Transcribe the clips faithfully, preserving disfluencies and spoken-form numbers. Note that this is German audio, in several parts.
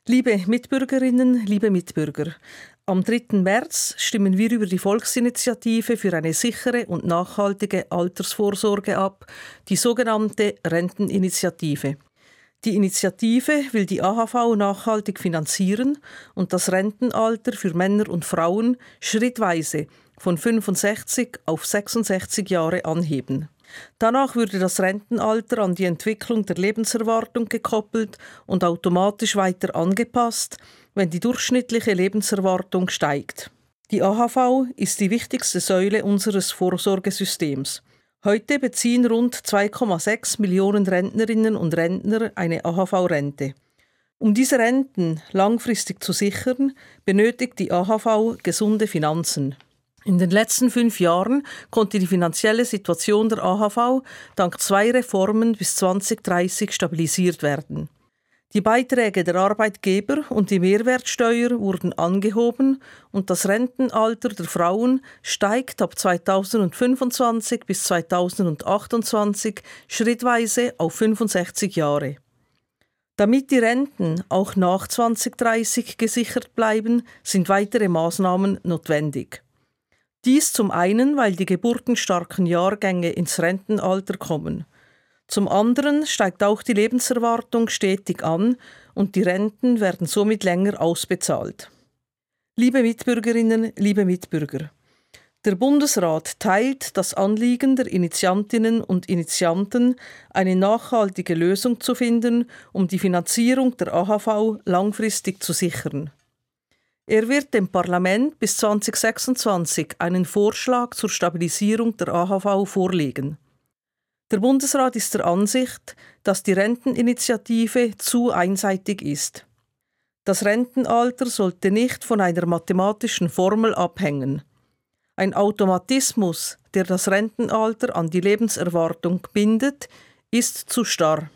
Liebe Mitbürgerinnen, liebe Mitbürger, am dritten März stimmen wir über die Volksinitiative für eine sichere und nachhaltige Altersvorsorge ab, die sogenannte Renteninitiative. Die Initiative will die A H V nachhaltig finanzieren und das Rentenalter für Männer und Frauen schrittweise von fünfundsechzig auf sechsundsechzig Jahre anheben. Danach würde das Rentenalter an die Entwicklung der Lebenserwartung gekoppelt und automatisch weiter angepasst, wenn die durchschnittliche Lebenserwartung steigt. Die A H V ist die wichtigste Säule unseres Vorsorgesystems. Heute beziehen rund zwei Komma sechs Millionen Rentnerinnen und Rentner eine A H V-Rente. Um diese Renten langfristig zu sichern, benötigt die A H V gesunde Finanzen. In den letzten fünf Jahren konnte die finanzielle Situation der A H V dank zwei Reformen bis zwanzig dreißig stabilisiert werden. Die Beiträge der Arbeitgeber und die Mehrwertsteuer wurden angehoben und das Rentenalter der Frauen steigt ab zweitausendfünfundzwanzig bis zweitausendachtundzwanzig schrittweise auf fünfundsechzig Jahre. Damit die Renten auch nach zwanzig dreißig gesichert bleiben, sind weitere Maßnahmen notwendig. Dies zum einen, weil die geburtenstarken Jahrgänge ins Rentenalter kommen. Zum anderen steigt auch die Lebenserwartung stetig an und die Renten werden somit länger ausbezahlt. Liebe Mitbürgerinnen, liebe Mitbürger, der Bundesrat teilt das Anliegen der Initiantinnen und Initianten, eine nachhaltige Lösung zu finden, um die Finanzierung der A H V langfristig zu sichern. Er wird dem Parlament bis zwanzig sechsundzwanzig einen Vorschlag zur Stabilisierung der A H V vorlegen. Der Bundesrat ist der Ansicht, dass die Renteninitiative zu einseitig ist. Das Rentenalter sollte nicht von einer mathematischen Formel abhängen. Ein Automatismus, der das Rentenalter an die Lebenserwartung bindet, ist zu starr.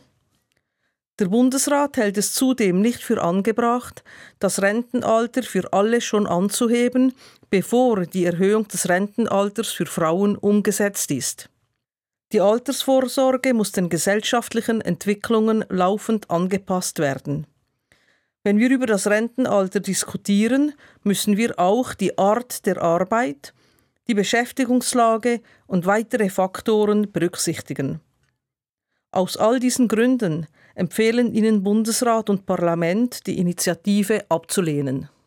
Der Bundesrat hält es zudem nicht für angebracht, das Rentenalter für alle schon anzuheben, bevor die Erhöhung des Rentenalters für Frauen umgesetzt ist. Die Altersvorsorge muss den gesellschaftlichen Entwicklungen laufend angepasst werden. Wenn wir über das Rentenalter diskutieren, müssen wir auch die Art der Arbeit, die Beschäftigungslage und weitere Faktoren berücksichtigen. Aus all diesen Gründen empfehlen Ihnen Bundesrat und Parlament, die Initiative abzulehnen.